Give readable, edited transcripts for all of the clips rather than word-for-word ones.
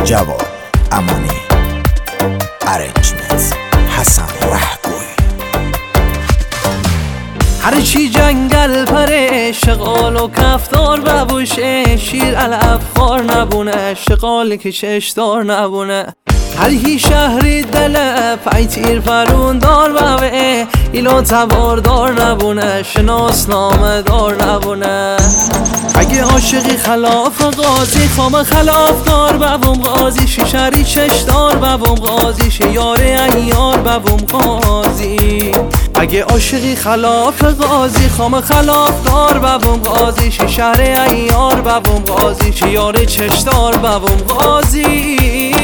جواد امانی، ارنجمنت حسن رهگوی. هرچی جنگل پره شغال و کفتار ببوشه، شیر علف خار نبونه، شغال که چشدار نبونه. هر هی شهری دل پای تیر فرون دار بوه، ایلو تباردار نبونه، شناس نامه دار نبونه. اگه عاشقی خلاف قاضی، خام خلاف دار ببوم قاضی، شیشری چشدار ببوم قاضی، شیاره ایار ببوم قاضی. اگه عاشقی خلاف قاضی، خام خلاف دار ببوم قاضی، شیشره ایار ببوم قاضی، شیاره چشدار ببوم قاضی.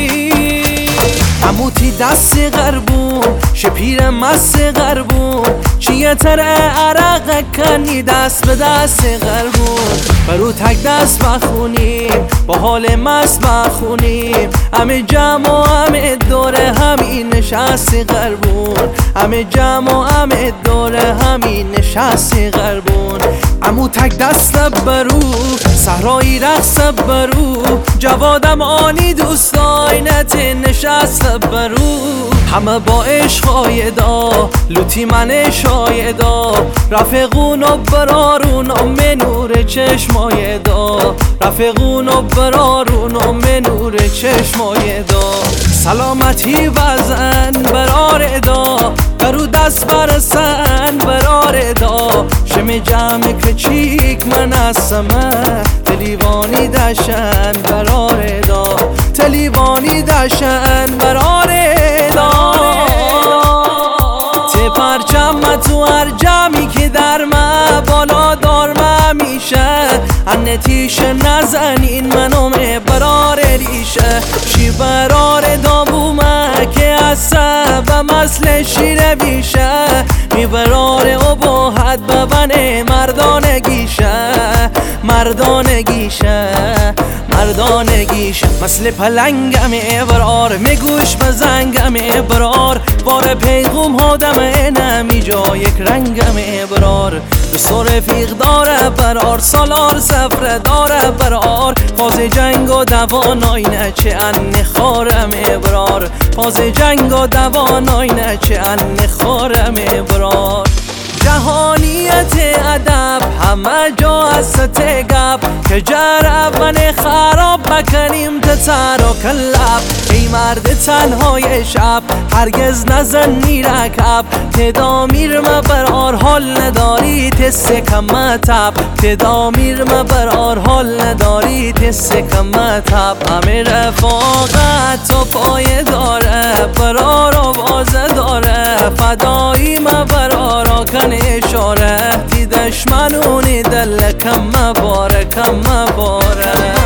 عموتی دست غربون شپیر مست غربون، چیه تر عرق کنی دست به دست غربون. برو تک دست بخونیم با حال مست بخونیم، همه جمع و همه دوره همین نشست غربون، همه جمع و همه دوره همین نشست غربون. عمو تک دست برو صحرایی رقص برو، جوادم آنی دوست آینت نشست برو. همه با عشقای دا لوتی من شایدا، رفقون و برارون و نور چشمای دا، رفقون و برارون و نور چشمای دا. سلامتی وزن برار دا، برو دست برسن برار دا. شم جمع کچیک من اسمه، تلیوانی دشن برار دا، تلیوانی دشن برار دا. ته پرچم تو هر جمعی که در من بالا دار من میشه، انتیش نزنین منو برار ریشه. شی برار دابومه که عصب مثل شیر بیشه، میبرار ابهت ببنه مردانگیشه، مردانگیشه، مردانگیشه. مثل پلنگم ابرار میگوش بزنگم ابرار، بار پیغوم هادمه نمی جا یک رنگم ابرار. دوست رفیق داره برار، سالار سفره داره برار، فاز جنگ و دوانای نه چه ان خارم ابرار، فاز جنگ و دوانای نه چه ان خارم ابرار. جهانیت ادب همه جا هست گپ، که جرب من خراب بکنیم تتر و کلب. ای مرد تنهای شب هرگز نزنی رکب، تدامیر مبرار حال نداری تست کم تب، تدامیر مبرار حال نداری تست کم تب. همه رفاقت تو پای داره، برار آوازه داره، فدایی مبرارا کن اشاره، تی دشمنونی دل کم باره کم باره.